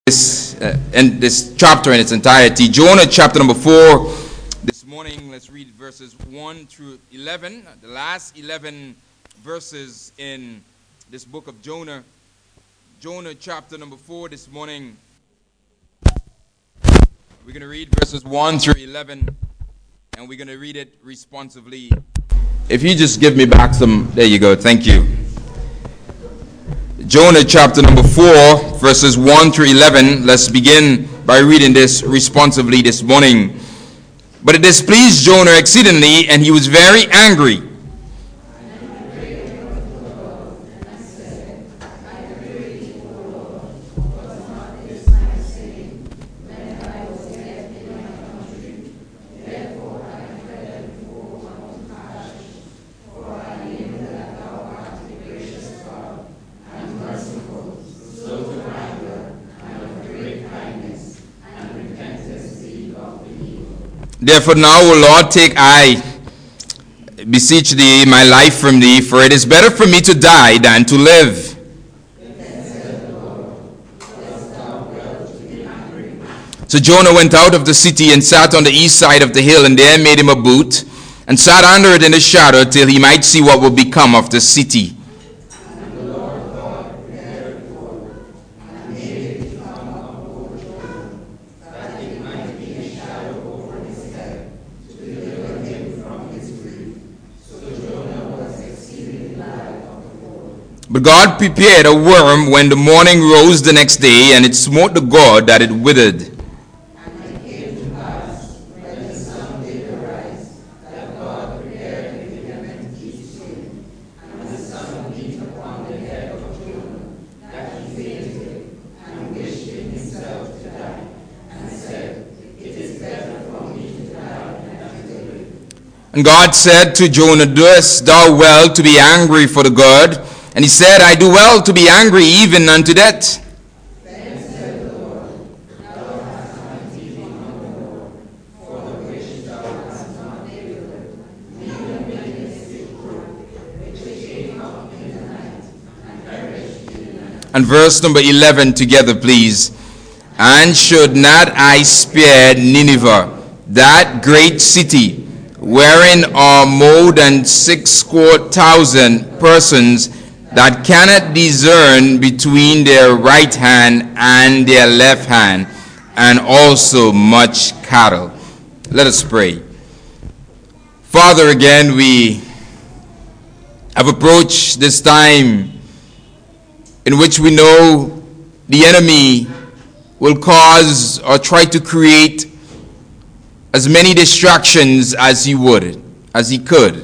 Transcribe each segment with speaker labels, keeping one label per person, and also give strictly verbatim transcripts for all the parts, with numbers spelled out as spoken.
Speaker 1: this, uh, in this chapter in its entirety. Jonah chapter number four. This morning, let's read verses one through eleven. The last eleven verses in this book of Jonah. Jonah chapter number four this morning. We're going to read verses one through eleven, and we're going to read it responsively. If you just give me back some, there you go, thank you. Jonah chapter number four, verses one through eleven. Let's begin by reading this responsively this morning. But it displeased Jonah exceedingly, and he was very angry. Therefore now, O Lord, take I, beseech thee, my life from thee, for it is better for me to die than to live. So Jonah went out of the city and sat on the east side of the hill, and there made him a booth, and sat under it in the shadow till he might see what would become of the city. But God prepared a worm when the morning rose the next day, and it smote the gourd that it withered. And it came to pass, when the sun did arise, that God prepared a vehement east wind, and the sun beat upon the head of Jonah, that he fainted, and wished in himself to die, and said, It is better for me to die than to live. And God said to Jonah, Doest thou well to be angry for the gourd? And he said, I do well to be angry even unto death. Then said the Lord, Thou hast not eaten on the Lord, for the which thou hast not delivered, neither madest it grow, which came up in the night, and perished in the night. And verse number eleven together, please. And should not I spare Nineveh, that great city, wherein are more than sixscore thousand persons, that cannot discern between their right hand and their left hand, and also much cattle. Let us pray. Father, again we have approached this time in which we know the enemy will cause or try to create as many distractions as he would, as he could.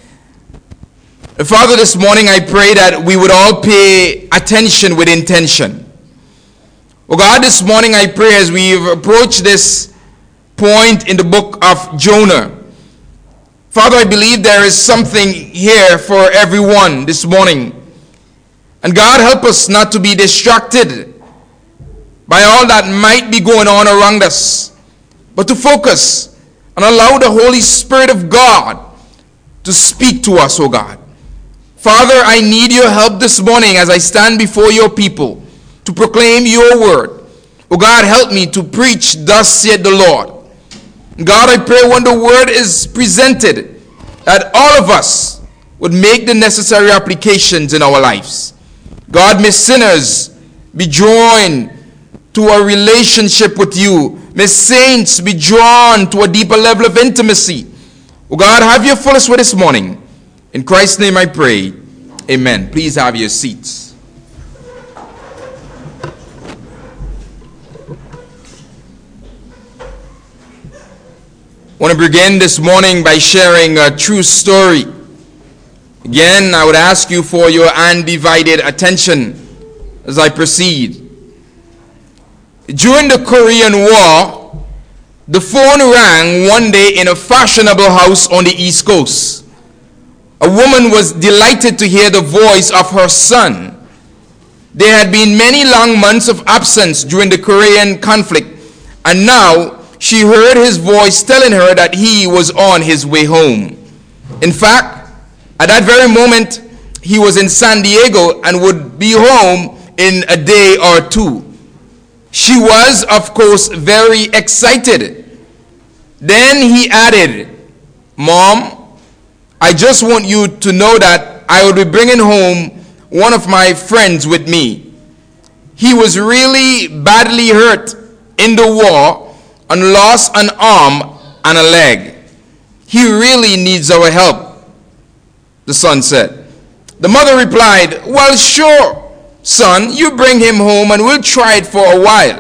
Speaker 1: Father, this morning I pray that we would all pay attention with intention. Oh God, this morning I pray as we approach this point in the book of Jonah. Father, I believe there is something here for everyone this morning. And God, help us not to be distracted by all that might be going on around us, but to focus and allow the Holy Spirit of God to speak to us, oh God. Father, I need your help this morning as I stand before your people to proclaim your word. Oh God, help me to preach, thus saith the Lord. God, I pray when the word is presented, that all of us would make the necessary applications in our lives. God, may sinners be drawn to a relationship with you. May saints be drawn to a deeper level of intimacy. Oh God, have your fullest way this morning. In Christ's name I pray. Amen. Please have your seats. I want to begin this morning by sharing a true story. Again, I would ask you for your undivided attention as I proceed. During the Korean War, the phone rang one day in a fashionable house on the East Coast. A woman was delighted to hear the voice of her son. There had been many long months of absence during the Korean conflict, and now she heard his voice telling her that he was on his way home. In fact, at that very moment, he was in San Diego and would be home in a day or two. She was, of course, very excited. Then he added, Mom, I just want you to know that I will be bringing home one of my friends with me. He was really badly hurt in the war and lost an arm and a leg. He really needs our help, the son said. The mother replied, well, sure, son, you bring him home and we'll try it for a while.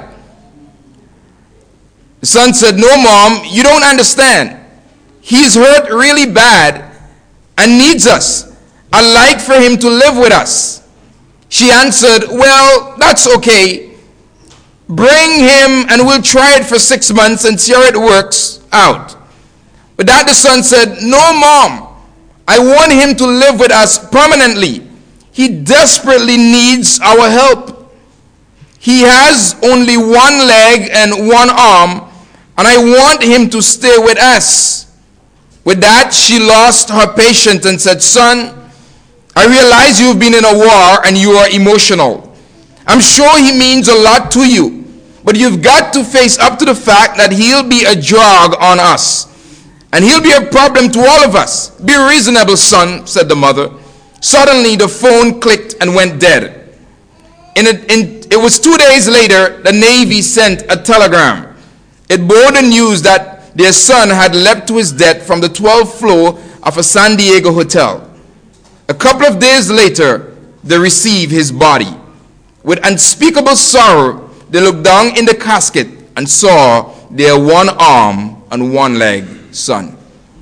Speaker 1: The son said, no, Mom, you don't understand. He's hurt really bad and needs us. I'd like for him to live with us. She answered, well, that's okay. Bring him and we'll try it for six months and see how it works out. But that the son said, no, Mom, I want him to live with us permanently. He desperately needs our help. He has only one leg and one arm, and I want him to stay with us. With that, she lost her patience and said, son, I realize you've been in a war and you are emotional. I'm sure he means a lot to you, but you've got to face up to the fact that he'll be a drag on us. And he'll be a problem to all of us. Be reasonable, son, said the mother. Suddenly, the phone clicked and went dead. In, a, in It was two days later, the Navy sent a telegram. It bore the news that their son had leapt to his death from the twelfth floor of a San Diego hotel. A couple of days later, they received his body. With unspeakable sorrow, they looked down in the casket and saw their one arm and one leg son.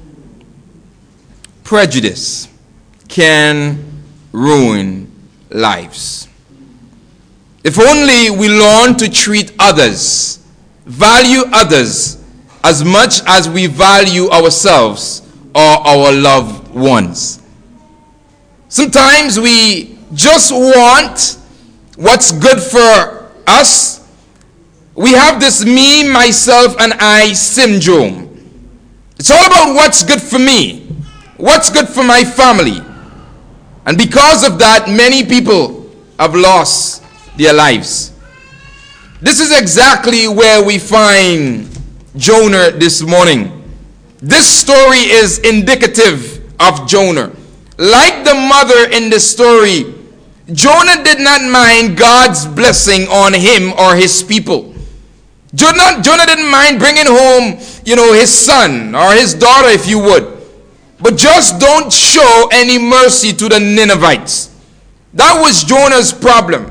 Speaker 1: Prejudice can ruin lives. If only we learn to treat others, value others as much as we value ourselves or our loved ones. Sometimes we just want what's good for us. We have this me, myself, and I syndrome. It's all about what's good for me, what's good for my family. And because of that, many people have lost their lives. This is exactly where we find Jonah this morning. This story is indicative of Jonah. Like the mother in the story, Jonah did not mind God's blessing on him or his people. Jonah, Jonah didn't mind bringing home, you know, his son or his daughter, if you would. But just don't show any mercy to the Ninevites. That was Jonah's problem.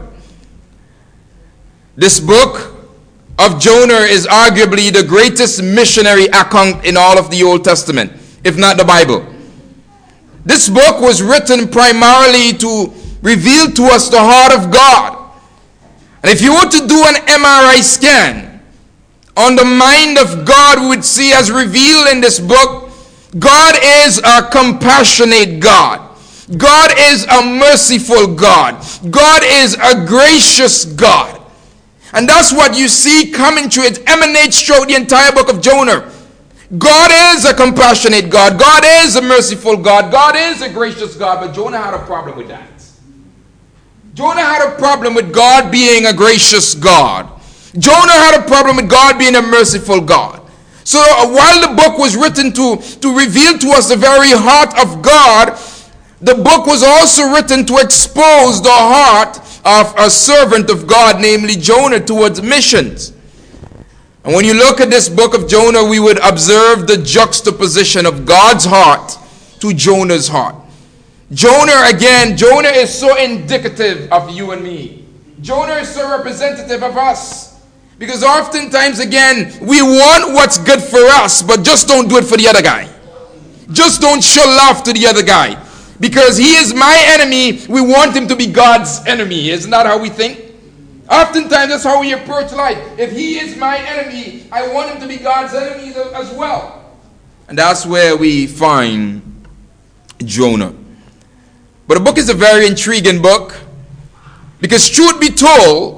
Speaker 1: This book of Jonah is arguably the greatest missionary account in all of the Old Testament, if not the Bible. This book was written primarily to reveal to us the heart of God. And if you were to do an M R I scan on the mind of God, we would see as revealed in this book, God is a compassionate God. God is a merciful God. God is a gracious God. And that's what you see coming through. It emanates throughout the entire book of Jonah. God is a compassionate God. God is a merciful God. God is a gracious God. But Jonah had a problem with that. Jonah had a problem with God being a gracious God. Jonah had a problem with God being a merciful God. So uh, while the book was written to, to reveal to us the very heart of God, the book was also written to expose the heart of a servant of God, namely Jonah, towards missions. And when you look at this book of Jonah, we would observe the juxtaposition of God's heart to Jonah's heart. Jonah, again, Jonah is so indicative of you and me. Jonah is so representative of us. Because oftentimes, again, we want what's good for us, but just don't do it for the other guy. Just don't show love to the other guy. Because he is my enemy, we want him to be God's enemy. Isn't that how we think? Oftentimes, that's how we approach life. If he is my enemy, I want him to be God's enemy as well. And that's where we find Jonah. But the book is a very intriguing book. Because truth be told,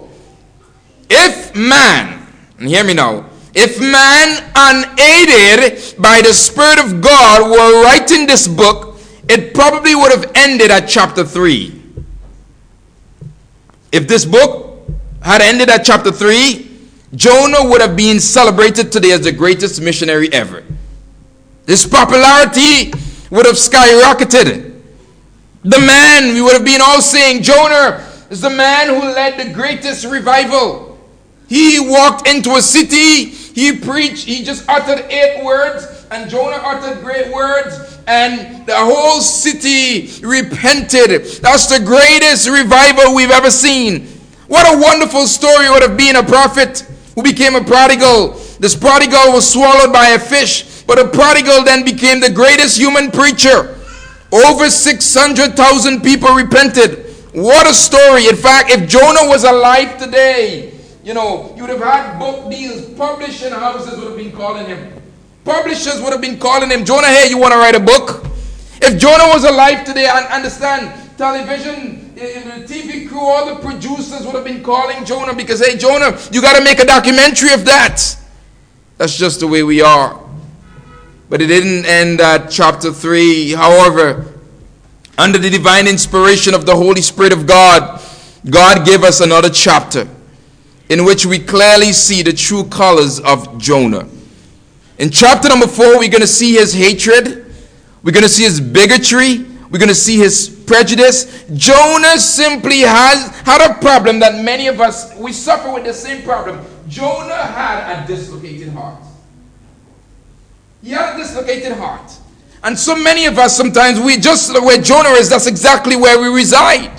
Speaker 1: if man, and hear me now, if man unaided by the Spirit of God were writing this book, it probably would have ended at chapter three. If this book had ended at chapter three, Jonah would have been celebrated today as the greatest missionary ever. His popularity would have skyrocketed. The man, we would have been all saying, Jonah is the man who led the greatest revival. He walked into a city, he preached, he just uttered eight words, and Jonah uttered great words, and the whole city repented. That's the greatest revival we've ever seen. What a wonderful story it would have been. A prophet who became a prodigal. This prodigal was swallowed by a fish, but a prodigal then became the greatest human preacher. Over six hundred thousand people repented. What a story. In fact, if Jonah was alive today, you know, you would have had book deals. Publishing houses would have been calling him. Publishers would have been calling him. Jonah, hey, you want to write a book? If Jonah was alive today, I understand, television, the T V crew, all the producers would have been calling Jonah because, hey, Jonah, you got to make a documentary of that. That's just the way we are. But it didn't end at chapter three. However, under the divine inspiration of the Holy Spirit of God, God gave us another chapter in which we clearly see the true colors of Jonah. In chapter number four, we're going to see his hatred. We're going to see his bigotry. We're going to see his prejudice. Jonah simply has had a problem that many of us, we suffer with the same problem. Jonah had a dislocated heart. He had a dislocated heart. And so many of us sometimes, we just, where Jonah is, that's exactly where we reside.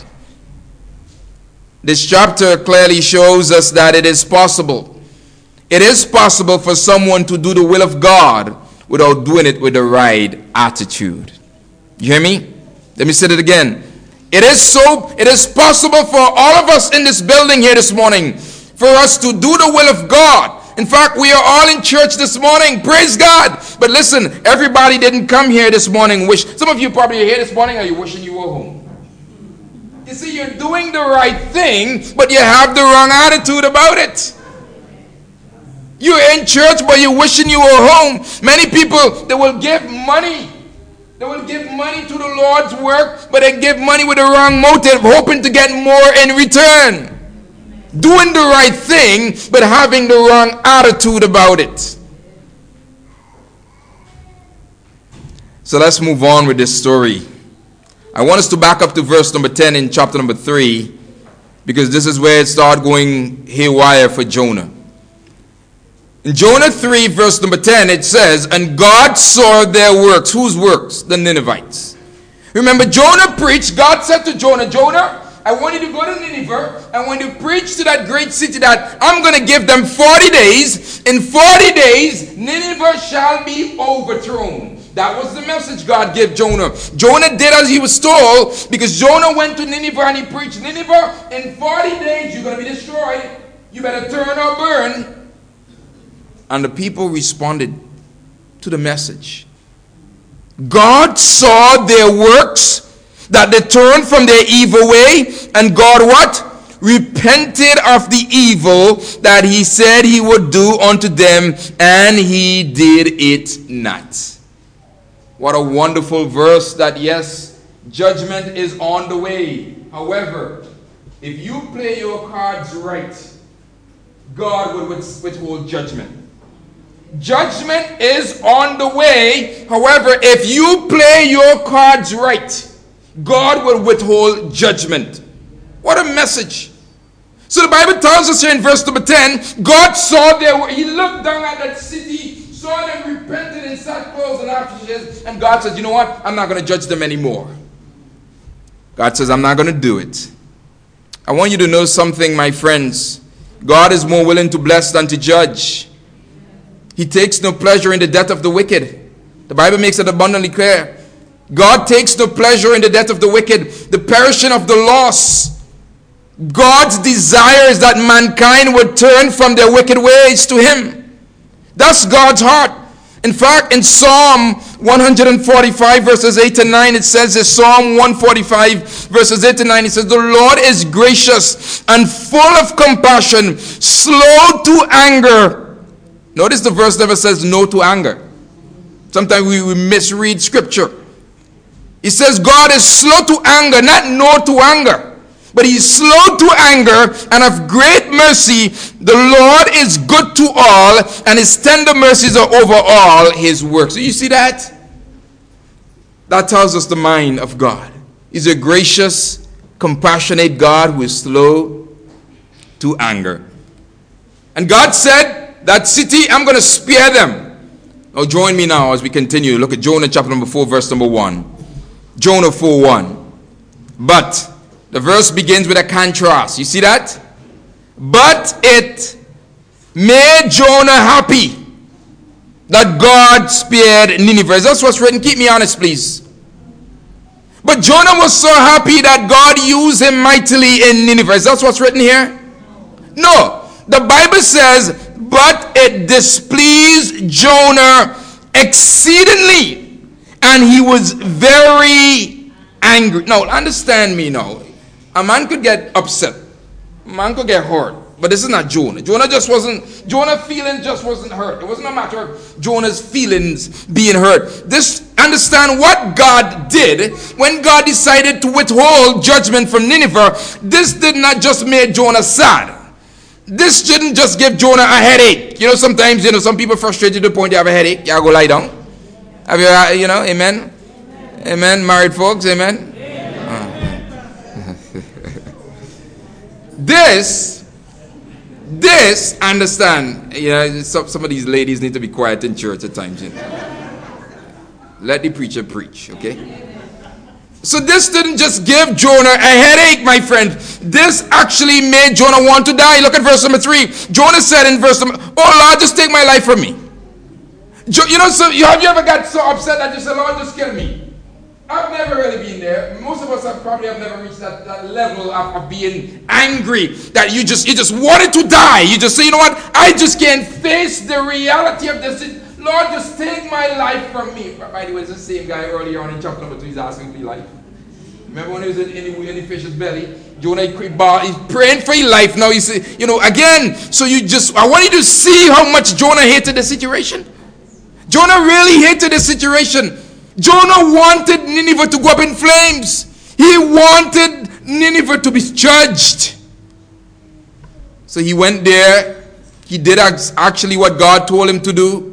Speaker 1: This chapter clearly shows us that it is possible. It is possible for someone to do the will of God without doing it with the right attitude. You hear me? Let me say it again. It is so, it is possible for all of us in this building here this morning for us to do the will of God. In fact, we are all in church this morning. Praise God. But listen, everybody didn't come here this morning. Wish some of you probably are here this morning. Are you wishing you were home? You see, you're doing the right thing, but you have the wrong attitude about it. You're in church, but you're wishing you were home. Many people, they will give money. They will give money to the Lord's work, but they give money with the wrong motive, hoping to get more in return. Doing the right thing, but having the wrong attitude about it. So let's move on with this story. I want us to back up to verse number ten in chapter number three, because this is where it started going haywire for Jonah. In Jonah three, verse number ten, it says, and God saw their works. Whose works? The Ninevites. Remember, Jonah preached. God said to Jonah, Jonah, I want you to go to Nineveh, and when you preach to that great city that I'm going to give them forty days, in forty days, Nineveh shall be overthrown. That was the message God gave Jonah. Jonah did as he was told, because Jonah went to Nineveh and he preached, Nineveh, in forty days you're going to be destroyed. You better turn or burn. And the people responded to the message. God saw their works, that they turned from their evil way, and God what? Repented of the evil that he said he would do unto them, and he did it not. What a wonderful verse that, yes, judgment is on the way. However, if you play your cards right, God will withhold judgment. Judgment is on the way. However, if you play your cards right, God will withhold judgment. What a message. So the Bible tells us here in verse number ten, God saw their, he looked down at that city, saw them repented in sackcloth and ashes, and God says, you know what? I'm not going to judge them anymore. God says, I'm not going to do it. I want you to know something, my friends. God is more willing to bless than to judge. He takes no pleasure in the death of the wicked. The Bible makes it abundantly clear. God takes no pleasure in the death of the wicked, the perishing of the lost. God's desire is that mankind would turn from their wicked ways to him. That's God's heart. In fact, in Psalm one forty-five verses eight and nine, it says in Psalm one forty-five verses eight and nine, it says, the Lord is gracious and full of compassion, slow to anger. Notice the verse never says no to anger. Sometimes we, we misread scripture. It says God is slow to anger, not no to anger. But he's slow to anger and of great mercy. The Lord is good to all, and his tender mercies are over all his works. So you see that? That tells us the mind of God. He's a gracious, compassionate God who is slow to anger. And God said, that city, I'm going to spare them. Now join me now as we continue. Look at Jonah chapter number four, verse number one. Jonah four one. But, the verse begins with a contrast. You see that? But it made Jonah happy that God spared Nineveh. That's what's written. Keep me honest, please. But Jonah was so happy that God used him mightily in Nineveh. That's what's written here? No. The Bible says, but it displeased Jonah exceedingly, and he was very angry. Now, understand me now. A man could get upset. A man could get hurt. But this is not Jonah. Jonah just wasn't, Jonah's feelings just wasn't hurt. It wasn't a matter of Jonah's feelings being hurt. This, understand what God did when God decided to withhold judgment from Nineveh. This did not just make Jonah sad. This didn't just give Jonah a headache. You know, sometimes, you know, some people frustrated to the point they have a headache. You go lie down. Have you, uh, you know, amen? Amen. Amen. Married folks, amen? Amen. Uh. This, this, understand, you know, some, some of these ladies need to be quiet in church at times. You know. Let the preacher preach, okay? So this didn't just give Jonah a headache, my friend. This actually made Jonah want to die. Look at verse number three. Jonah said in verse number, oh Lord, just take my life from me. Jo- you know, so you, have you ever got so upset that you said, Lord, just kill me? I've never really been there. Most of us have probably have never reached that, that level of, of being angry that you just you just wanted to die. You just say, you know what? I just can't face the reality of this. Lord, just take my life from me. By the way, it's the same guy earlier on in chapter number two. He's asking for your life. Remember when he was in, in, in the fish's belly? Jonah, he's praying for your life. Now, you see, you know, again, so you just, I want you to see how much Jonah hated the situation. Jonah really hated the situation. Jonah wanted Nineveh to go up in flames. He wanted Nineveh to be judged. So he went there. He did actually what God told him to do.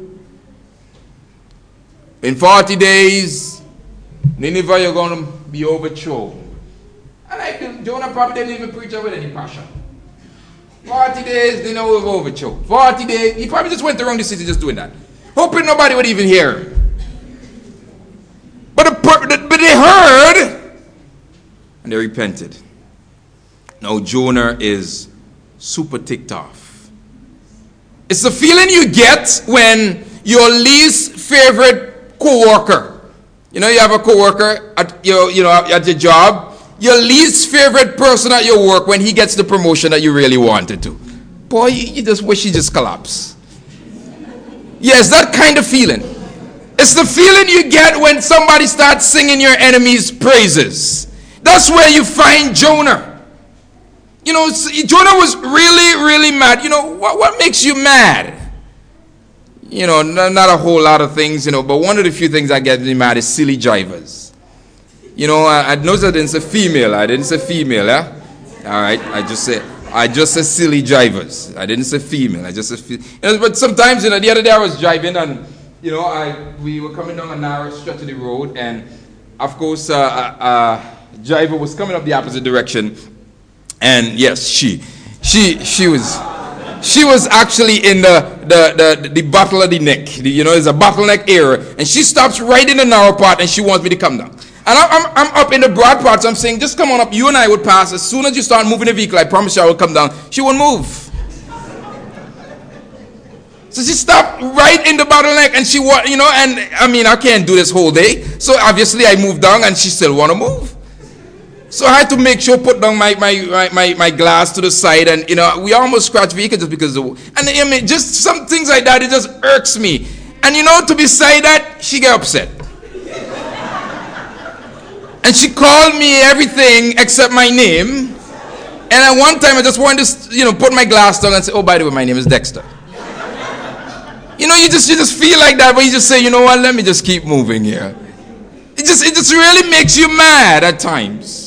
Speaker 1: In forty days, Nineveh, you're going to be overthrown. And I think Jonah probably didn't even preach with any passion. forty days, they know we're overthrown. forty days, he probably just went around the city just doing that. Hoping nobody would even hear him. But, the, but they heard, and they repented. Now Jonah is super ticked off. It's the feeling you get when your least favorite co-worker, you know, you have a co-worker at your, you know, at your job, your least favorite person at your work, when he gets the promotion that you really wanted to, boy, you, you just wish he just collapsed. Yes, that kind of feeling. It's the feeling you get when somebody starts singing your enemy's praises. That's where you find Jonah. You know, Jonah was really, really mad. You know, what, what makes you mad? You know, not, not a whole lot of things, you know, but one of the few things I get really mad is silly jivers. You know, I, I noticed I didn't say female. I didn't say female, yeah? All right, I just said, I just said silly jivers. I didn't say female. I just said female. You know, but sometimes, you know, the other day I was driving and, you know, I we were coming down a narrow stretch of the road, and of course, uh, uh, a driver was coming up the opposite direction, and yes, she, she, she was. She was actually in the, the, the, the battle of the neck. The, you know, it's a bottleneck area. And she stops right in the narrow part and she wants me to come down. And I'm, I'm, I'm up in the broad part, so I'm saying, just come on up. You and I would pass. As soon as you start moving the vehicle, I promise you I will come down. She won't move. So she stopped right in the bottleneck and she, you know, and I mean, I can't do this whole day. So obviously I moved down and she still want to move. So I had to make sure, put down my, my, my, my glass to the side, and, you know, we almost scratched vehicles just because of the, and I mean, just some things like that, it just irks me. And, you know, to beside that, she got upset. And she called me everything except my name. And at one time, I just wanted to, you know, put my glass down and say, oh, by the way, my name is Dexter. You know, you just, you just feel like that, but you just say, you know what, let me just keep moving here. It just, it just really makes you mad at times.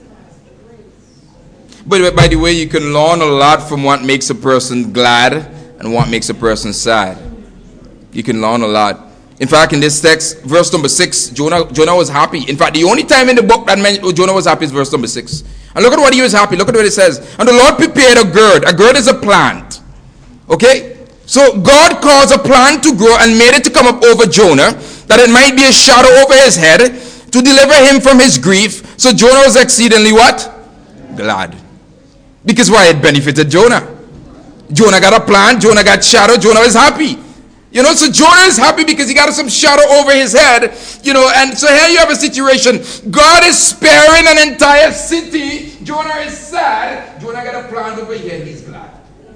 Speaker 1: But by the way, you can learn a lot from what makes a person glad and what makes a person sad. You can learn a lot. In fact, in this text, verse number six, Jonah, Jonah was happy. In fact, the only time in the book that meant Jonah was happy is verse number six. And look at what he was happy. Look at what it says. And the Lord prepared a gourd. A gourd is a plant. Okay? So God caused a plant to grow and made it to come up over Jonah, that it might be a shadow over his head, to deliver him from his grief. So Jonah was exceedingly what? Glad. Because why? It benefited Jonah. Jonah got a plant. Jonah got shadow. Jonah was happy. You know, so Jonah is happy because he got some shadow over his head. You know, and so here you have a situation. God is sparing an entire city. Jonah is sad. Jonah got a plant over here. He's glad.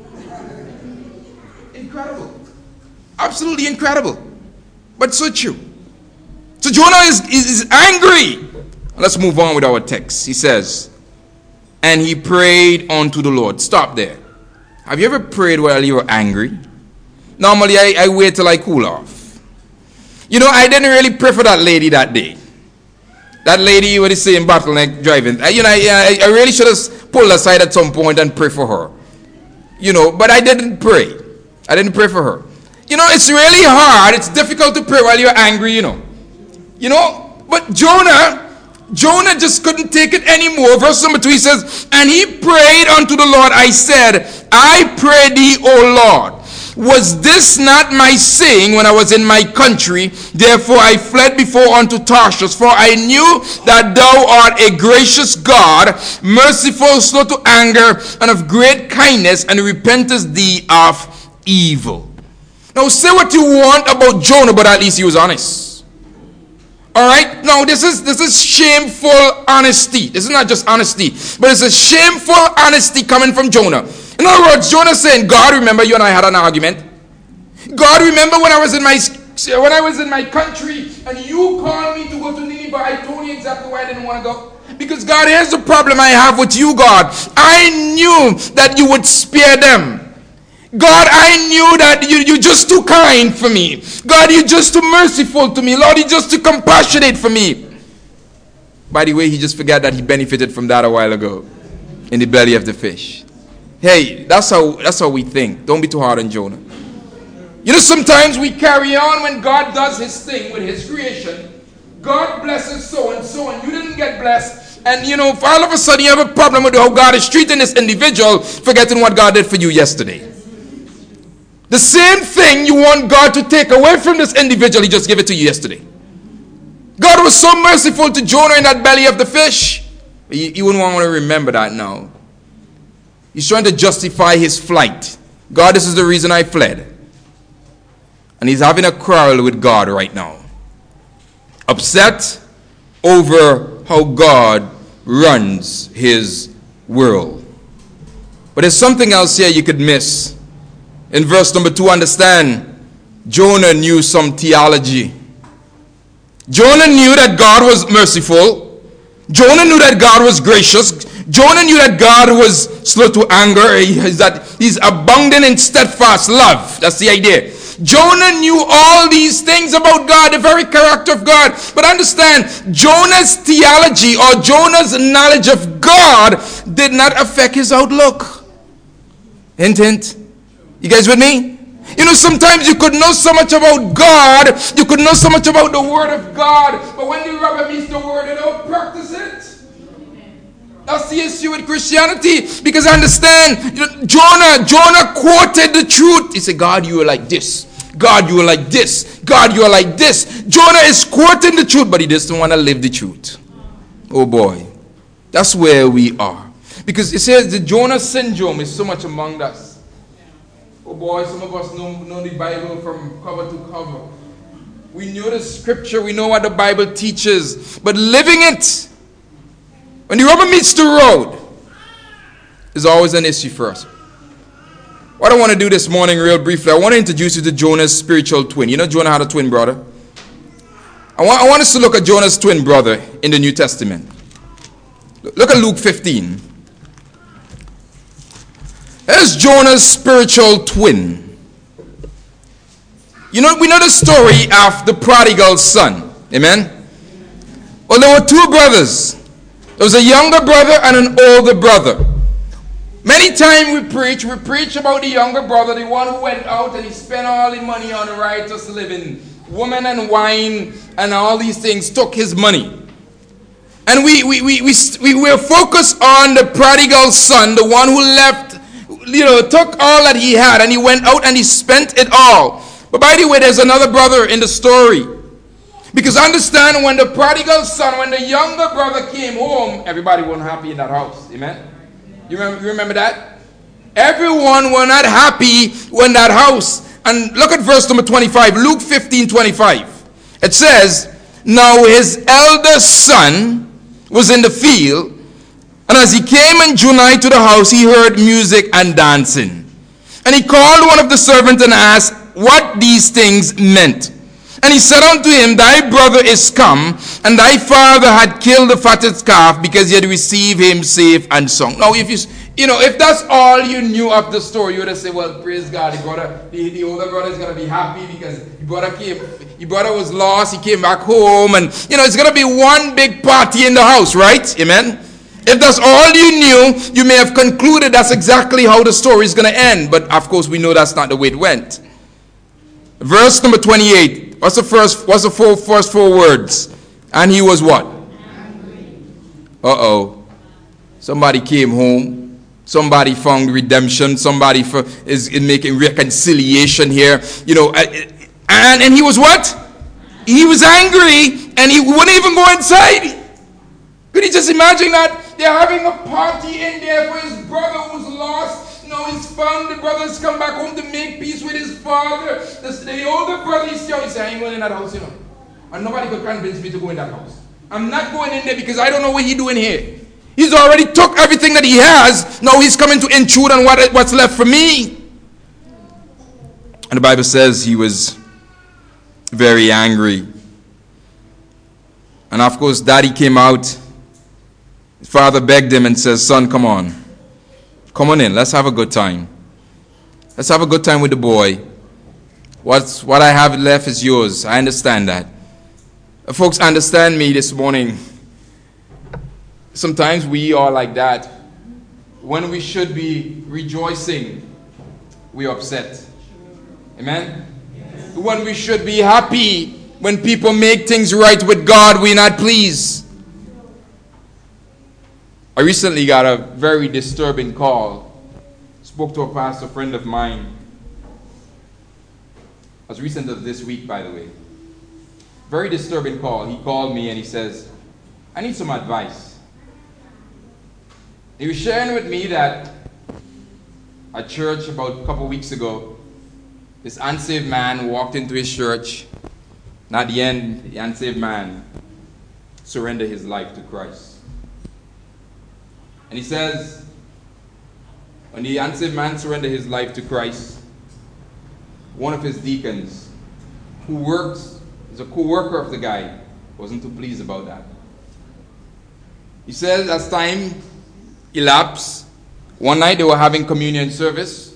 Speaker 1: Incredible. Absolutely incredible. But so true. So Jonah is, is, is angry. Let's move on with our text. He says, and he prayed unto the Lord. Stop there. Have you ever prayed while you were angry? Normally, I, I wait till I cool off. You know, I didn't really pray for that lady that day. That lady with the same bottleneck driving. I, you know, I, I really should have pulled aside at some point and pray for her. You know, but I didn't pray. I didn't pray for her. You know, it's really hard. It's difficult to pray while you're angry, you know. You know, but Jonah, Jonah just couldn't take it anymore. Verse number two, he says, and he prayed unto the Lord. I said, I pray thee, O Lord. Was this not my saying when I was in my country? Therefore I fled before unto Tarshish, for I knew that thou art a gracious God, merciful, slow to anger, and of great kindness, and repentest thee of evil. Now say what you want about Jonah, but at least he was honest. Alright? Now this is this is shameful honesty. This is not just honesty, but it's a shameful honesty coming from Jonah. In other words, Jonah saying, God, remember you and I had an argument. God, remember when I was in my when I was in my country and you called me to go to Nineveh. I told you exactly why I didn't want to go. Because God, here's the problem I have with you, God. I knew that you would spare them. God, I knew that you, you're just too kind for me. God, you're just too merciful to me. Lord, you're just too compassionate for me. By the way, he just forgot that he benefited from that a while ago in the belly of the fish. Hey, that's how that's how we think. Don't be too hard on Jonah. You know, sometimes we carry on when God does his thing with his creation. God blesses so and so, and you didn't get blessed. And you know, all of a sudden you have a problem with how God is treating this individual, forgetting what God did for you yesterday. The same thing you want God to take away from this individual, he just gave it to you yesterday. God was so merciful to Jonah in that belly of the fish. You, you wouldn't want to remember that now. He's trying to justify his flight. God, this is the reason I fled. And he's having a quarrel with God right now. Upset over how God runs his world. But there's something else here you could miss. In verse number two, understand, Jonah knew some theology. Jonah knew that God was merciful. Jonah knew that God was gracious. Jonah knew that God was slow to anger. He's, that he's abounding in steadfast love. That's the idea. Jonah knew all these things about God, the very character of God. But understand, Jonah's theology or Jonah's knowledge of God did not affect his outlook. Hint, hint. You guys with me? You know, sometimes you could know so much about God, you could know so much about the Word of God, but when the rubber meets the Word, you don't practice it. That's the issue with Christianity. Because I understand, you know, Jonah, Jonah quoted the truth. He said, God, you are like this. God, you are like this. God, you are like this. Jonah is quoting the truth, but he doesn't want to live the truth. Oh boy. That's where we are. Because it says the Jonah syndrome is so much among us. Oh boy, some of us know, know the Bible from cover to cover. We know the scripture, we know what the Bible teaches. But living it, when the rubber meets the road, is always an issue for us. What I want to do this morning, real briefly, I want to introduce you to Jonah's spiritual twin. You know Jonah had a twin brother? I want, I want us to look at Jonah's twin brother in the New Testament. Look at Luke fifteen. There's Jonah's spiritual twin. You know, we know the story of the prodigal son. Amen? Well, there were two brothers. There was a younger brother and an older brother. Many times we preach, we preach about the younger brother, the one who went out and he spent all the money on riotous living. Women and wine and all these things took his money. And we, we, we, we, we were focused on the prodigal son, the one who left, you know, took all that he had and he went out and he spent it all. But by the way, there's another brother in the story. Because understand, when the prodigal son, when the younger brother came home, everybody wasn't happy in that house. Amen? You remember, you remember that? Everyone were not happy when that house. And look at verse number twenty-five, Luke fifteen twenty-five. It says, now his eldest son was in the field, and as he came and drew nigh to the house, he heard music and dancing. And he called one of the servants and asked what these things meant. And he said unto him, thy brother is come, and thy father had killed the fatted calf, because he had received him safe and sound. Now, if you, you know, if that's all you knew of the story, you would have said, well, praise God, the brother, the, the older brother is going to be happy because the brother came, the brother was lost, he came back home, and, you know, it's going to be one big party in the house, right? Amen? If that's all you knew, you may have concluded that's exactly how the story is going to end. But, of course, we know that's not the way it went. Verse number twenty-eight. What's the first, what's the four, first four words? And he was what? Uh-oh. Somebody came home. Somebody found redemption. Somebody for, is making reconciliation here. You know, and, and he was what? He was angry, and he wouldn't even go inside. Could you just imagine that? They're having a party in there for his brother who's lost. You know, he's found the brothers come back home to make peace with his father. The, the older brother is still, he said, I ain't going in that house, you know. And nobody could convince me to go in that house. I'm not going in there because I don't know what he's doing here. He's already took everything that he has. Now he's coming to intrude on what, what's left for me. And the Bible says he was very angry. And of course, daddy came out. His father begged him and says, son, come on. Come on in. Let's have a good time. Let's have a good time with the boy. What's, what I have left is yours. I understand that. Uh, folks, understand me this morning. Sometimes we are like that. When we should be rejoicing, we're upset. Amen? Yes. When we should be happy, when people make things right with God, we're not pleased. I recently got a very disturbing call. Spoke to a pastor friend of mine. As recent as this week, by the way. Very disturbing call. He called me and he says, I need some advice. He was sharing with me that at church about a couple weeks ago, this unsaved man walked into his church. And at the end, the unsaved man surrendered his life to Christ. And he says, when the unsaved man surrendered his life to Christ, one of his deacons, who works, is a co-worker of the guy, wasn't too pleased about that. He says, as time elapsed, one night they were having communion service,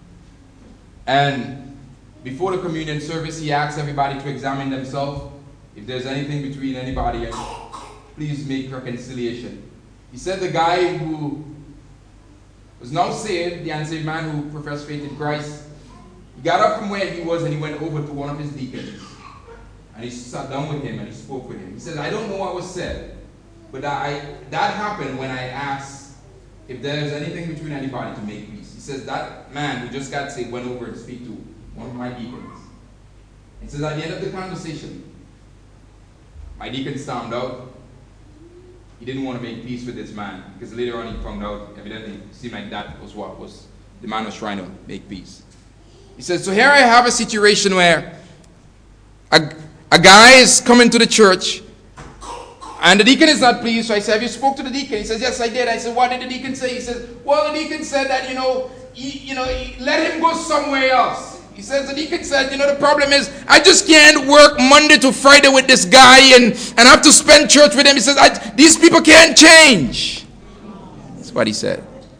Speaker 1: and before the communion service, he asked everybody to examine themselves. If there's anything between anybody, please make reconciliation. He said the guy who was now saved, the unsaved man who professed faith in Christ, he got up from where he was and he went over to one of his deacons. And he sat down with him and he spoke with him. He said, I don't know what was said, but I, that happened when I asked if there's anything between anybody to make peace. He says, that man who just got saved went over to speak to one of my deacons. He says, at the end of the conversation, my deacon stormed out. He didn't want to make peace with this man because later on he found out, evidently, it seemed like that was what was, the man was trying to make peace. He says, so here I have a situation where a, a guy is coming to the church and the deacon is not pleased. So I said, have you spoke to the deacon? He says, yes, I did. I said, what did the deacon say? He says, well, the deacon said that, you know, he, you know, he, let him go somewhere else. He says, the deacon said, you know, the problem is I just can't work Monday to Friday with this guy and, and have to spend church with him. He says, I, these people can't change. That's what he said.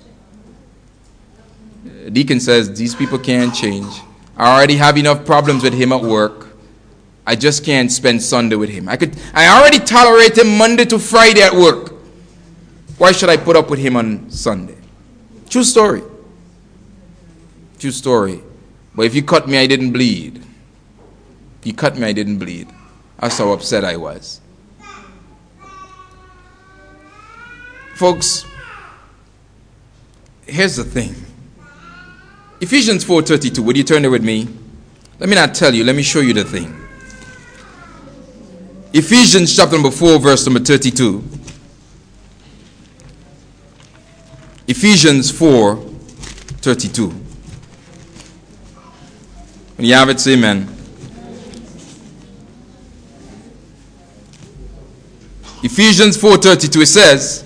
Speaker 1: The deacon says, these people can't change. I already have enough problems with him at work. I just can't spend Sunday with him. I could. I already tolerate him Monday to Friday at work. Why should I put up with him on Sunday? True story. True story. But if you cut me, I didn't bleed. If you cut me, I didn't bleed. That's how upset I was. Folks, here's the thing. Ephesians four thirty-two. Would you turn there with me? Let me not tell you. Let me show you the thing. Ephesians chapter number four, verse number thirty-two. Ephesians four thirty-two. When you have it, say amen. Ephesians four thirty-two, it says,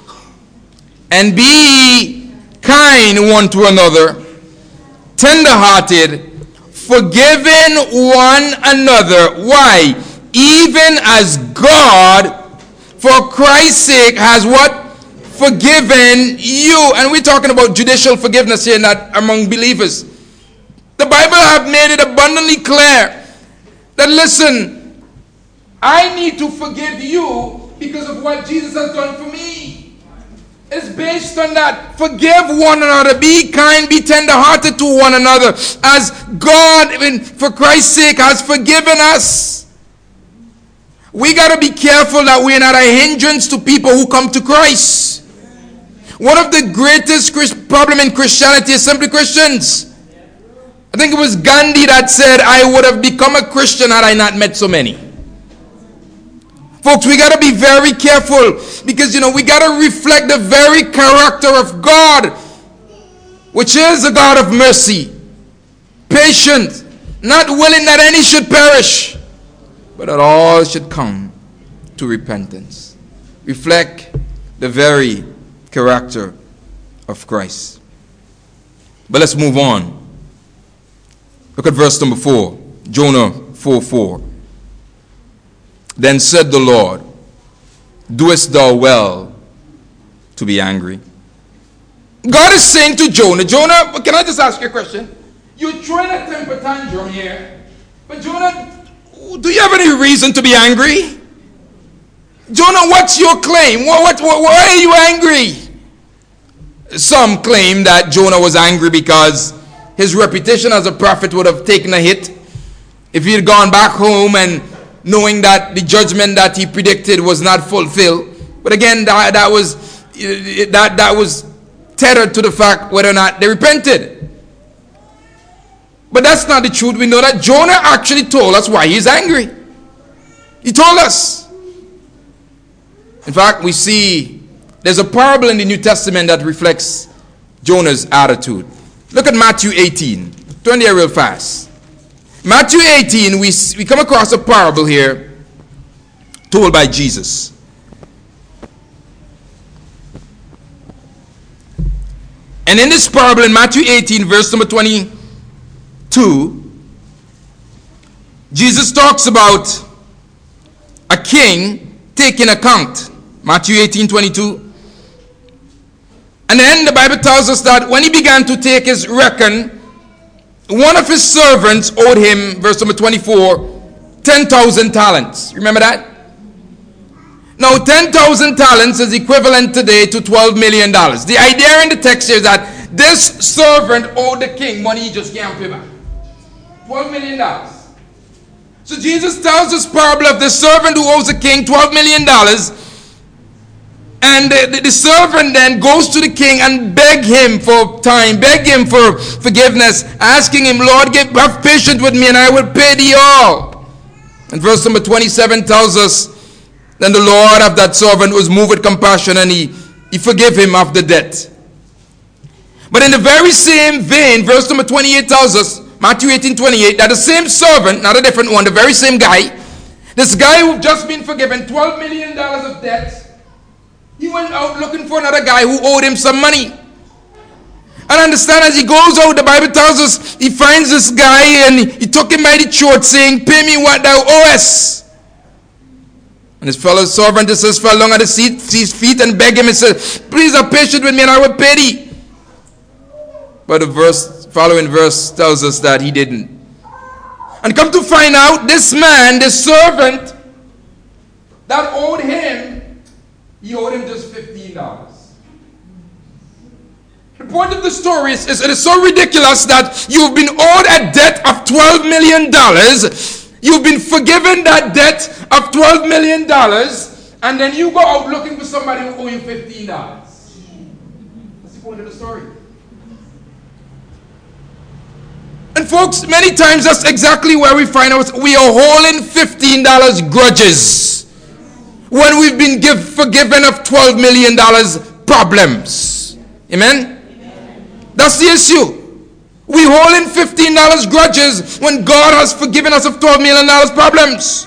Speaker 1: and be kind one to another, tender-hearted, forgiving one another. Why? Even as God, for Christ's sake, has what? Forgiven you. And we're talking about judicial forgiveness here, not among believers. The Bible have made it abundantly clear that, listen, I need to forgive you because of what Jesus has done for me. It's based on that. Forgive one another. Be kind. Be tender-hearted to one another. As God, for Christ's sake, has forgiven us. We got to be careful that we're not a hindrance to people who come to Christ. One of the greatest problem in Christianity is simply Christians. I think it was Gandhi that said, I would have become a Christian had I not met so many. Folks, we got to be very careful because, you know, we got to reflect the very character of God, which is a God of mercy, patient, not willing that any should perish, but that all should come to repentance. Reflect the very character of Christ. But let's move on. Look at verse number four. Jonah four four. Then said the Lord, doest thou well to be angry? God is saying to Jonah, Jonah, can I just ask you a question? You're trying to temper tantrum here. But Jonah, do you have any reason to be angry? Jonah, what's your claim? What, what, what, why are you angry? Some claim that Jonah was angry because his reputation as a prophet would have taken a hit if he had gone back home and knowing that the judgment that he predicted was not fulfilled. But again, that, that was that, that was tethered to the fact whether or not they repented. But that's not the truth. We know that Jonah actually told us why he's angry. He told us. In fact, we see there's a parable in the New Testament that reflects Jonah's attitude. Look at Matthew eighteen. Turn there real fast. Matthew eighteen, we, we come across a parable here told by Jesus. And in this parable in Matthew eighteen, verse number twenty-two, Jesus talks about a king taking account. Matthew eighteen twenty-two. And then the Bible tells us that when he began to take his reckon, one of his servants owed him, verse number twenty-four, ten thousand talents. Remember that? Now, ten thousand talents is equivalent today to twelve million dollars. The idea in the text here is that this servant owed the king money he just can't pay back. twelve million dollars. So Jesus tells this parable of the servant who owes the king twelve million dollars. And the, the, the servant then goes to the king and beg him for time, beg him for forgiveness, asking him, Lord, give, have patience with me and I will pay thee all. And verse number twenty-seven tells us, then the Lord of that servant was moved with compassion and he, he forgave him of the debt. But in the very same vein, verse number twenty-eight tells us, Matthew eighteen twenty-eight, that the same servant, not a different one, the very same guy, this guy who've just been forgiven twelve million dollars of debt, he went out looking for another guy who owed him some money. And understand, as he goes out, the Bible tells us, he finds this guy and he took him by the throat saying, pay me what thou owest. And his fellow servant says, fell down at his feet and begged him and said, please have patience with me and I will pay thee. But the verse, following verse tells us that he didn't. And come to find out, this man, this servant that owed him, he owed him just fifteen dollars. The point of the story is, is it is so ridiculous that you've been owed a debt of twelve million dollars. You've been forgiven that debt of twelve million dollars. And then you go out looking for somebody who owes you fifteen dollars. That's the point of the story. And folks, many times that's exactly where we find out we are holding fifteen dollars grudges when we've been give, forgiven of twelve million dollars problems. Amen? That's the issue. We holding fifteen dollars grudges when God has forgiven us of twelve million dollars problems.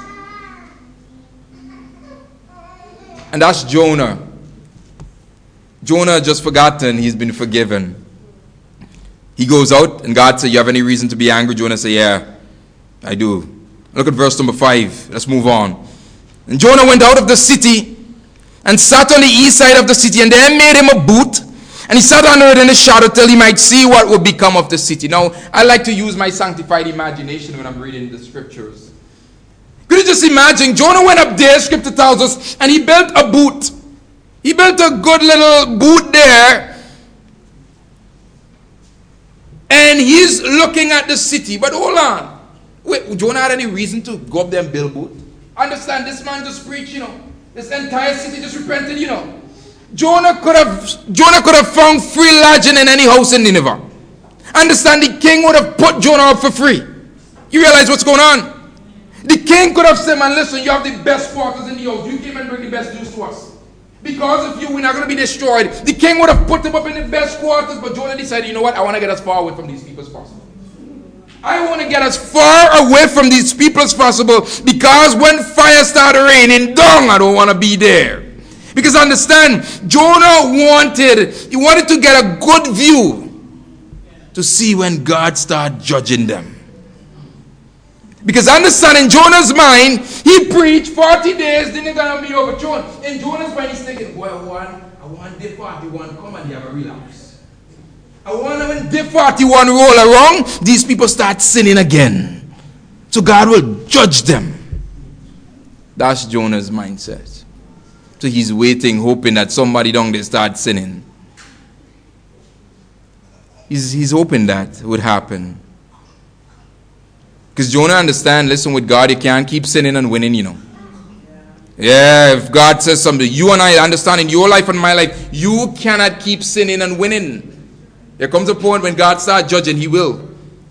Speaker 1: And that's Jonah. Jonah just forgotten he's been forgiven. He goes out and God said, you have any reason to be angry? Jonah said, yeah, I do. Look at verse number five. Let's move on. And Jonah went out of the city and sat on the east side of the city, and there made him a booth. And he sat under it in the shadow till he might see what would become of the city. Now, I like to use my sanctified imagination when I'm reading the scriptures. Could you just imagine? Jonah went up there, scripture tells us, and he built a booth. He built a good little booth there. And he's looking at the city. But hold on. Wait, Jonah had any reason to go up there and build a booth? Understand, this man just preached, you know. This entire city just repented, you know. Jonah could have Jonah could have found free lodging in any house in Nineveh. Understand, the king would have put Jonah up for free. You realize what's going on? The king could have said, man, listen, you have the best quarters in the house. You came and bring the best news to us. Because of you, we're not going to be destroyed. The king would have put him up in the best quarters, but Jonah decided, you know what, I want to get as far away from these people as possible. I want to get as far away from these people as possible, because when fire started raining down, I don't want to be there. Because understand, Jonah wanted, he wanted to get a good view to see when God started judging them. Because understand, in Jonah's mind, he preached forty days, then they're going to be overthrown. In Jonah's mind, he's thinking, boy, I want, I want day forty-one come and they have a relapse. I want when day forty-one roll around, these people start sinning again. So God will judge them. That's Jonah's mindset. So he's waiting, hoping that somebody down there start sinning. He's, he's hoping that would happen. Because Jonah understand, listen, with God, you can't keep sinning and winning, you know. Yeah, if God says something, you and I understand in your life and my life, you cannot keep sinning and winning. There comes a point when God starts judging, he will.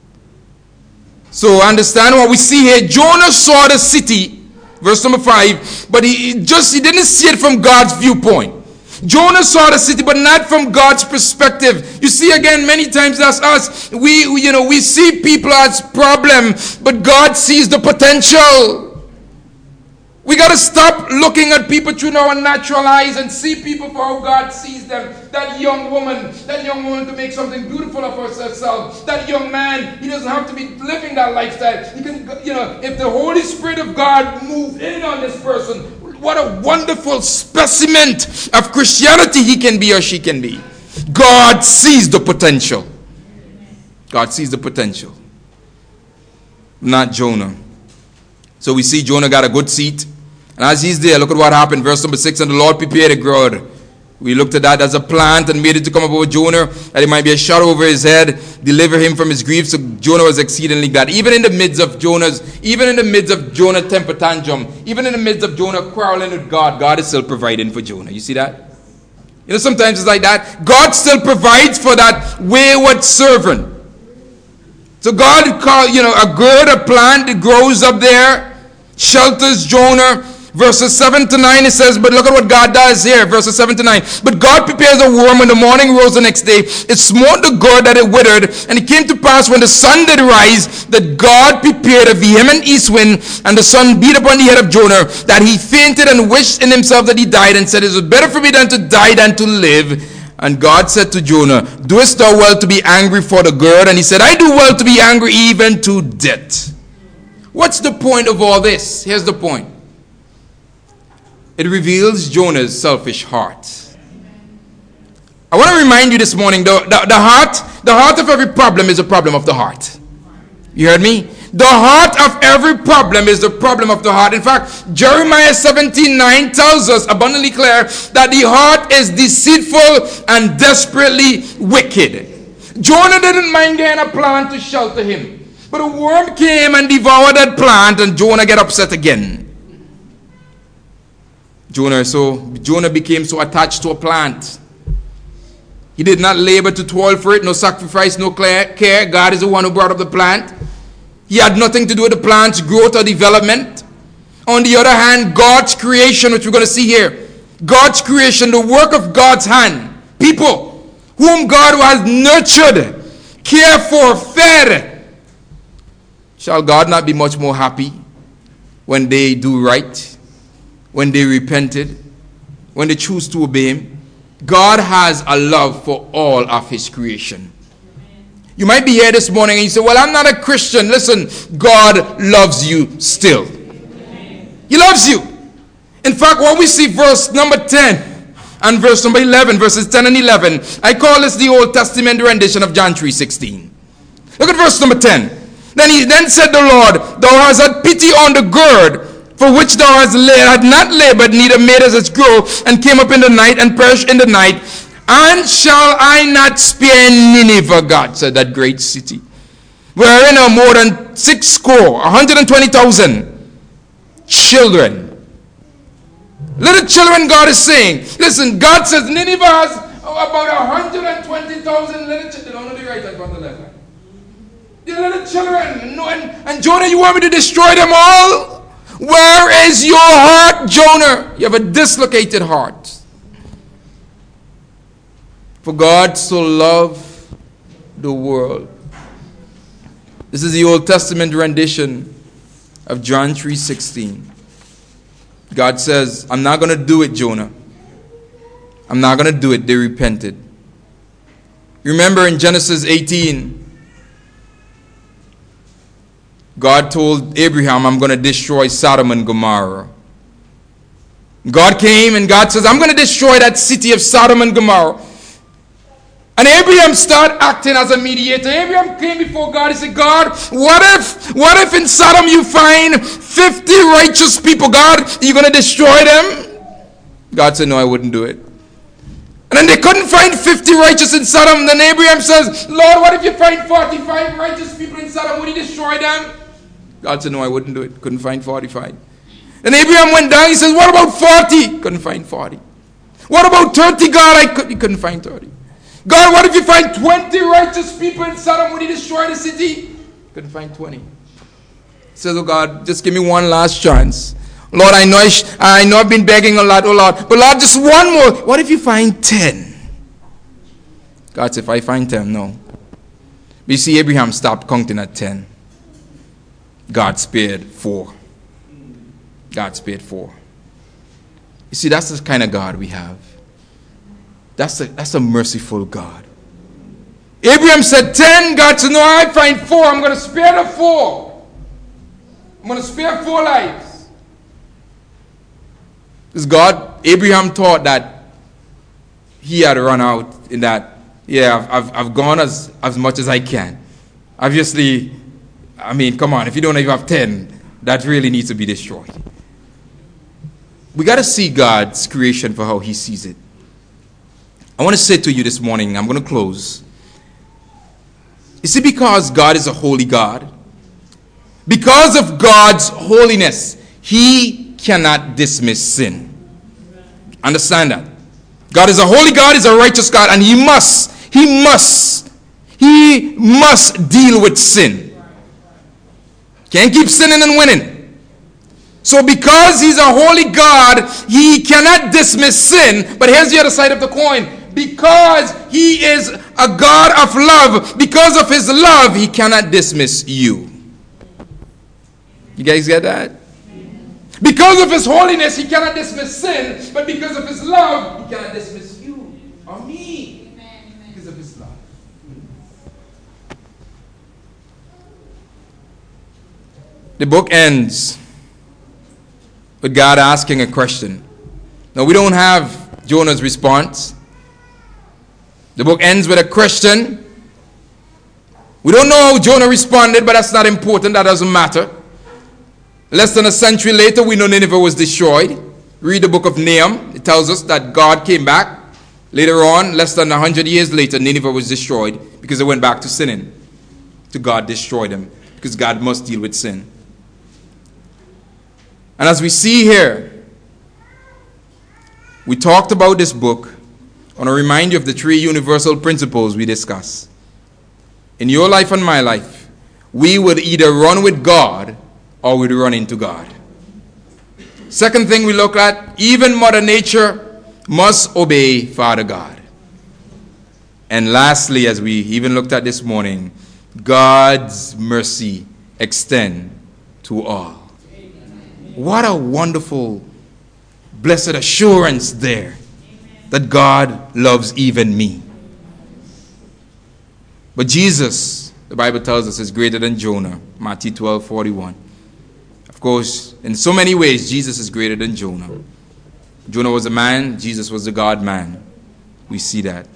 Speaker 1: So understand what we see here. Jonah saw the city, verse number five, but he just, he didn't see it from God's viewpoint. Jonah saw the city, but not from God's perspective. You see, again, many times that's us. We, we, you know, we see people as problem, but God sees the potential. We got to stop looking at people through our natural eyes and see people for how God sees them. That young woman, that young woman to make something beautiful of herself. That young man, he doesn't have to be living that lifestyle. He can, you know, if the Holy Spirit of God moves in on this person, what a wonderful specimen of Christianity he can be or she can be. God sees the potential. God sees the potential. Not Jonah. So we see Jonah got a good seat. And as he's there, look at what happened. Verse number six, and the Lord prepared a ground. We looked at that as a plant and made it to come up over Jonah, that it might be a shadow over his head, deliver him from his grief. So Jonah was exceedingly glad. Even in the midst of Jonah's, even in the midst of Jonah's temper tantrum, even in the midst of Jonah quarreling with God, God is still providing for Jonah. You see that? You know, sometimes it's like that. God still provides for that wayward servant. So God called, you know, a gourd, a plant that grows up there, shelters Jonah. Verses seven to nine, it says, but look at what God does here. Verses seven to nine. But God prepares a worm when the morning rose the next day. It smote the gourd that it withered. And it came to pass when the sun did rise, that God prepared a vehement east wind, and the sun beat upon the head of Jonah, that he fainted and wished in himself that he died, and said, it was better for me than to die than to live. And God said to Jonah, doest thou well to be angry for the gourd? And he said, I do well to be angry even to death. What's the point of all this? Here's the point. It reveals Jonah's selfish heart. I want to remind you this morning, the, the, the heart, the heart of every problem is a problem of the heart. You heard me? The heart of every problem is the problem of the heart. In fact, Jeremiah seventeen nine tells us abundantly clear that the heart is deceitful and desperately wicked. Jonah didn't mind getting a plant to shelter him, but a worm came and devoured that plant, and Jonah get upset again. Jonah so Jonah became so attached to a plant. He did not labor to toil for it, no sacrifice, no care. God is the one who brought up the plant. He had nothing to do with the plant's growth or development. On the other hand, God's creation, which we're going to see here, God's creation, the work of God's hand, people whom God has nurtured, cared for, fed, shall God not be much more happy when they do right, when they repented, when they choose to obey Him? God has a love for all of His creation. You might be here this morning and you say, well, I'm not a Christian. Listen, God loves you still. He loves you. In fact, when we see verse number ten and verse number eleven, verses ten and eleven, I call this the Old Testament rendition of John three sixteen. Look at verse number ten. Then he then said the Lord, thou hast had pity on the gourd, for which thou hast la- had not labored, neither made as it grow, and came up in the night, and perished in the night. And shall I not spare Nineveh, God said, that great city, wherein are more than six score, one hundred twenty thousand children. Little children, God is saying. Listen, God says Nineveh has about one hundred twenty thousand little children. They don't know the right hand from the left hand. The little children. No, and, and Jonah, you want me to destroy them all? Where is your heart, Jonah? You have a dislocated heart. For God so loved the world. This is the Old Testament rendition of John three sixteen. God says, I'm not going to do it, Jonah. I'm not going to do it. They repented. Remember in Genesis eighteen, God told Abraham, I'm going to destroy Sodom and Gomorrah. God came and God says, I'm going to destroy that city of Sodom and Gomorrah. And Abraham started acting as a mediator. Abraham came before God. He said, God, what if, what if in Sodom you find fifty righteous people? God, are you going to destroy them? God said, no, I wouldn't do it. And then they couldn't find fifty righteous in Sodom. And then Abraham says, Lord, what if you find forty-five righteous people in Sodom? Would you destroy them? God said, no, I wouldn't do it. Couldn't find forty-five. Then Abraham went down. He says, what about forty? Couldn't find forty. What about thirty, God? I could, he couldn't find thirty. God, what if you find twenty righteous people in Sodom? Would you destroy the city? Couldn't find twenty. He says, oh God, just give me one last chance. Lord, I know, I, sh- I know I've been begging a lot, oh Lord. But Lord, just one more. What if you find ten? God said, if I find ten, no. But you see, Abraham stopped counting at ten. God spared four. God spared four. You see, that's the kind of God we have. That's a, that's a merciful God. Abraham said ten. God said, no, I find four. I'm going to spare the four. I'm going to spare four lives. Because God, Abraham thought that he had run out in that, yeah, I've, I've, I've gone as, as much as I can. Obviously, I mean, come on, if you don't even have ten, that really needs to be destroyed. We got to see God's creation for how He sees it. I want to say to you this morning, I'm going to close. You see, because God is a holy God, because of God's holiness, He cannot dismiss sin. Understand that. God is a holy God, He's a righteous God, and He must, He must, He must deal with sin. Can't keep sinning and winning. So because He's a holy God, He cannot dismiss sin. But here's the other side of the coin. Because He is a God of love, because of His love, He cannot dismiss you. You guys get that? Because of His holiness, He cannot dismiss sin, but because of His love, He cannot dismiss you or me. Because of His love. The book ends with God asking a question. Now, we don't have Jonah's response. The book ends with a question. We don't know how Jonah responded, but that's not important. That doesn't matter. Less than a century later, we know Nineveh was destroyed. Read the book of Nahum. It tells us that God came back. Later on, less than one hundred years later, Nineveh was destroyed because they went back to sinning. To God destroy them, because God must deal with sin. And as we see here, we talked about this book. I want to remind you of the three universal principles we discussed. In your life and my life, we would either run with God or we'd run into God. Second thing we look at, even Mother Nature must obey Father God. And lastly, as we even looked at this morning, God's mercy extend to all. What a wonderful, blessed assurance there that God loves even me. But Jesus, the Bible tells us, is greater than Jonah. Matthew twelve forty-one. Of course, in so many ways, Jesus is greater than Jonah. Jonah was a man, Jesus was the God-man. We see that.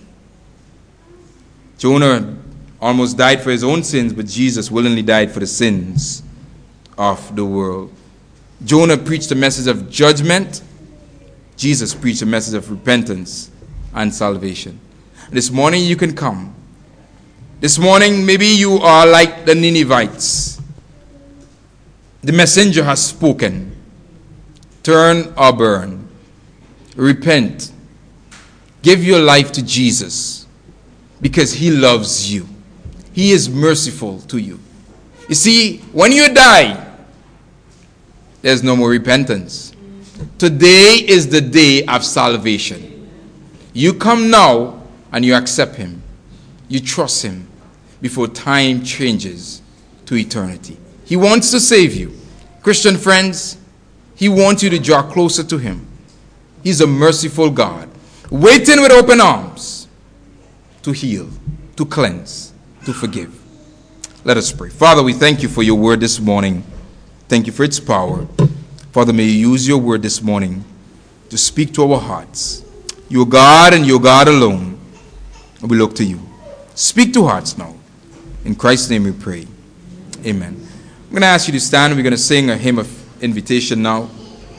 Speaker 1: Jonah almost died for his own sins, but Jesus willingly died for the sins of the world. Jonah preached a message of judgment. Jesus preached a message of repentance and salvation. This morning you can come. This morning maybe you are like the Ninevites. The messenger has spoken. Turn or burn. Repent. Give your life to Jesus because he loves you. He is merciful to you. You see, when you die, there's no more repentance. Today is the day of salvation. You come now and you accept him. You trust him before time changes to eternity. He wants to save you. Christian friends, he wants you to draw closer to him. He's a merciful God, waiting with open arms to heal, to cleanse, to forgive. Let us pray. Father, we thank you for your word this morning. Thank you for its power. Father, may you use your word this morning to speak to our hearts. You are God and you are God alone. And we look to you. Speak to hearts now. In Christ's name we pray. Amen. I'm going to ask you to stand. We're going to sing a hymn of invitation now.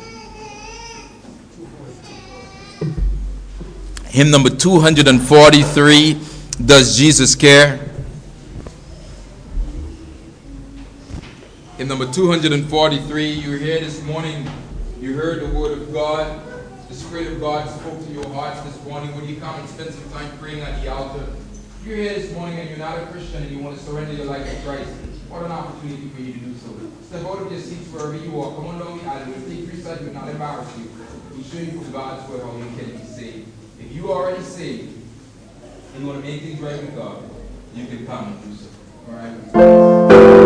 Speaker 1: Hymn number two hundred forty-three, Does Jesus Care? Hymn number two hundred forty-three, you're here this morning, you heard the word of God, the Spirit of God spoke to your hearts this morning. Would you come and spend some time praying at the altar? If you're here this morning and you're not a Christian and you want to surrender your life to Christ, what an opportunity for you to do so. Step out of your seats wherever you are. Come on down the aisle. We'll take three steps. We'll not embarrass you. We'll show you from God's word how you can be saved. If you are already saved and you want to make things right with God, you can come and do so. All right?